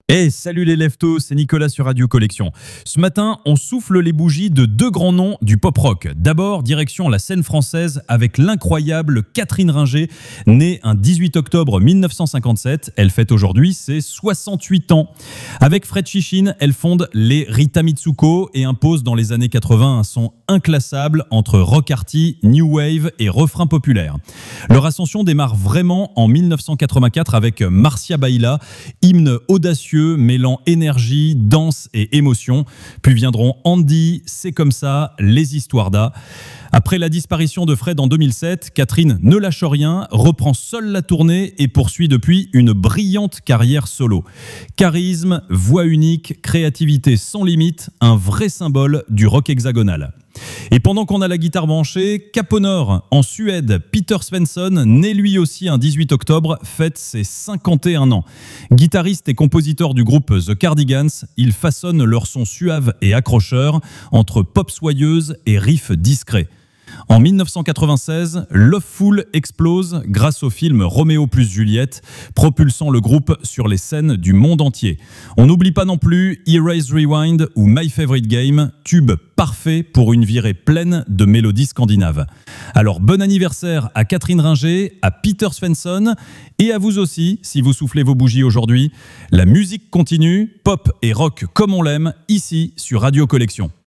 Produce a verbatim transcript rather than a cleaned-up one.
Hey, salut les leftos, c'est Nicolas sur Radio Collection. Ce matin, on souffle les bougies de deux grands noms du pop-rock. D'abord, direction la scène française avec l'incroyable Catherine Ringer, née un dix-huit octobre mille neuf cent cinquante-sept. Elle fête aujourd'hui ses soixante-huit ans. Avec Fred Chichin, elle fonde les Rita Mitsuko et impose dans les années quatre-vingts un son inclassable entre rock arty, new wave et refrain populaire. Leur ascension démarre vraiment en mille neuf cent quatre-vingt-quatre avec Marcia Baila, hymne audacieux mêlant énergie, danse et émotion. Puis viendront Andy, C'est comme ça, Les Histoires d'A. Après la disparition de Fred en deux mille sept, Catherine ne lâche rien, reprend seule la tournée et poursuit depuis une brillante carrière solo. Charisme, voix unique, créativité sans limite, un vrai symbole du rock hexagonal. Et pendant qu'on a la guitare branchée, Cap au Nord, en Suède, Peter Svensson, né lui aussi un dix-huit octobre, fête ses cinquante et un ans. Guitariste et compositeur du groupe The Cardigans, ils façonnent leur son suave et accrocheur entre pop soyeuse et riffs discrets. En mille neuf cent quatre-vingt-seize, Loveful explose grâce au film Roméo plus Juliette, propulsant le groupe sur les scènes du monde entier. On n'oublie pas non plus Erase Rewind ou My Favorite Game, tube parfait pour une virée pleine de mélodies scandinaves. Alors bon anniversaire à Catherine Ringer, à Peter Svensson et à vous aussi si vous soufflez vos bougies aujourd'hui. La musique continue, pop et rock comme on l'aime, ici sur Radio Collection.